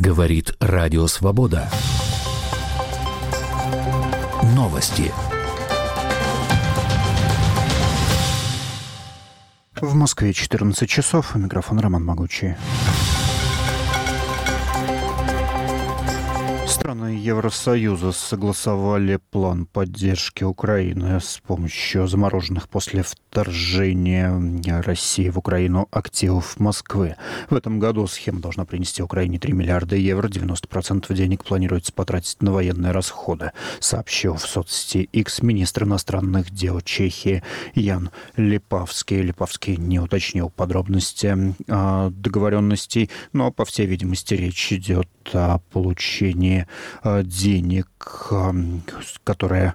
Говорит Радио Свобода. Новости. В Москве 14 часов. Микрофон Роман Могучий. Страны Евросоюза согласовали план поддержки Украины с помощью замороженных после вторжения России в Украину активов Москвы. В этом году схема должна принести Украине 3 миллиарда евро. 90% денег планируется потратить на военные расходы, сообщил в соцсети X министр иностранных дел Чехии Ян Липавский. Липавский не уточнил подробности договоренностей, но, по всей видимости, речь идет о получении денег, которые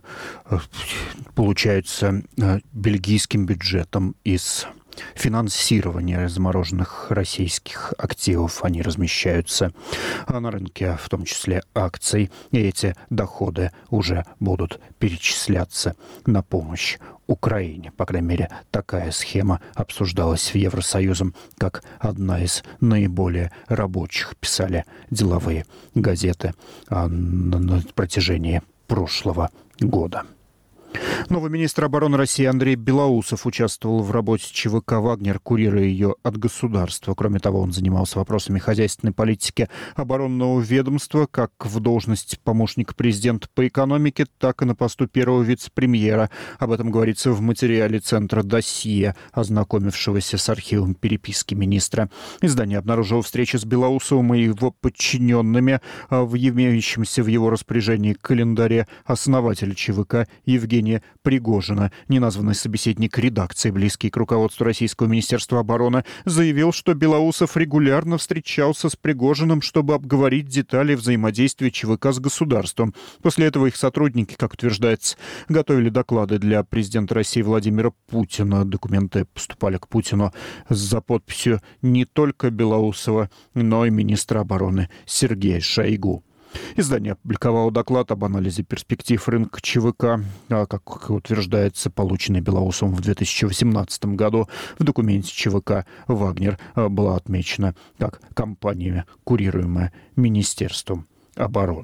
получаются бельгийским бюджетом из финансирования замороженных российских активов. Они размещаются на рынке, в том числе акций, и эти доходы уже будут перечисляться на помощь Украине. По крайней мере, такая схема обсуждалась в Евросоюзом как одна из наиболее рабочих, писали деловые газеты на протяжении прошлого года. Новый министр обороны России Андрей Белоусов участвовал в работе ЧВК «Вагнер», курируя ее от государства. Кроме того, он занимался вопросами хозяйственной политики оборонного ведомства, как в должности помощника президента по экономике, так и на посту первого вице-премьера. Об этом говорится в материале Центра «Досье», ознакомившегося с архивом переписки министра. Издание обнаружило встречи с Белоусовым и его подчиненными в имеющемся в его распоряжении календаре основателя ЧВК Евгения Пригожина. Неназванный собеседник редакции, близкий к руководству Российского министерства обороны, заявил, что Белоусов регулярно встречался с Пригожиным, чтобы обговорить детали взаимодействия ЧВК с государством. После этого их сотрудники, как утверждается, готовили доклады для президента России Владимира Путина. Документы поступали к Путину за подписью не только Белоусова, но и министра обороны Сергея Шойгу. Издание опубликовало доклад об анализе перспектив рынка ЧВК, как утверждается, полученный Белоусовым в 2018 году. В документе ЧВК «Вагнер» была отмечена как компания, курируемая Министерством обороны.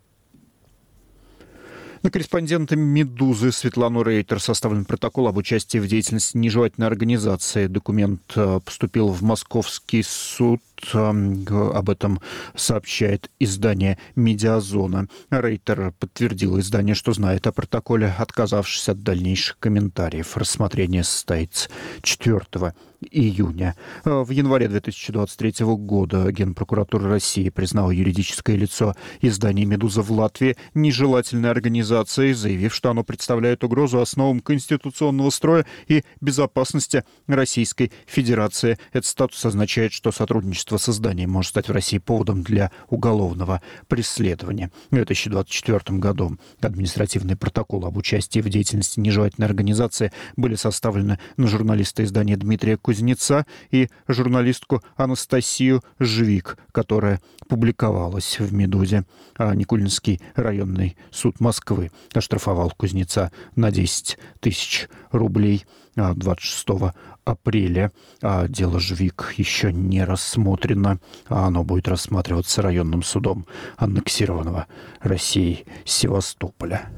На корреспондента «Медузы» Светлану Рейтер составлен протокол об участии в деятельности нежелательной организации. Документ поступил в Московский суд. Об этом сообщает издание «Медиазона». Рейтер подтвердил изданию, что знает о протоколе, отказавшись от дальнейших комментариев. Рассмотрение состоится 4 июня. В январе 2023 года Генпрокуратура России признала юридическое лицо издания «Медуза» в Латвии нежелательной организацией, заявив, что оно представляет угрозу основам конституционного строя и безопасности Российской Федерации. Этот статус означает, что сотрудничество с изданием может стать в России поводом для уголовного преследования. В 2024 году административные протоколы об участии в деятельности нежелательной организации были составлены на журналиста издания Дмитрия Кузнеца и журналистку Анастасию Жвик, которая публиковалась в «Медузе». Никулинский районный суд Москвы оштрафовал Кузнеца на 10 тысяч рублей 26 апреля. Дело Жвик еще не рассмотрено. Оно будет рассматриваться районным судом аннексированного Россией Севастополя.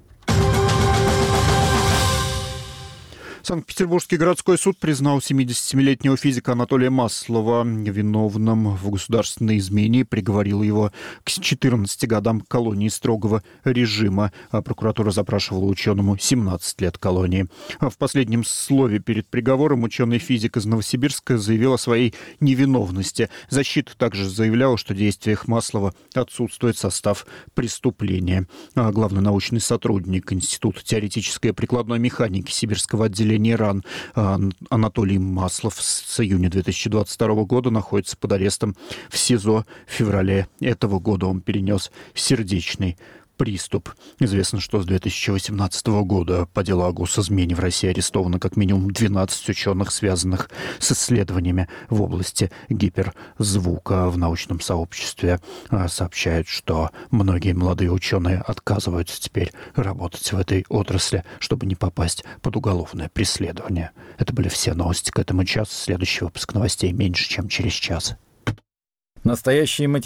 Санкт-Петербургский городской суд признал 77-летнего физика Анатолия Маслова виновным в государственной измене и приговорил его к 14 годам колонии строгого режима. Прокуратура запрашивала ученому 17 лет колонии. В последнем слове перед приговором ученый-физик из Новосибирска заявил о своей невиновности. Защита также заявляла, что в действиях Маслова отсутствует состав преступления. Главный научный сотрудник Института теоретической и прикладной механики Сибирского отделения РАН Анатолий Маслов с июня 2022 года находится под арестом в СИЗО. В феврале этого года он перенес сердечный приступ. Известно, что с 2018 года по делу о госизмене в России арестовано как минимум 12 ученых, связанных с исследованиями в области гиперзвука. В научном сообществе сообщают, что многие молодые ученые отказываются теперь работать в этой отрасли, чтобы не попасть под уголовное преследование. Это были все новости к этому часу. Следующий выпуск новостей меньше, чем через час. Настоящие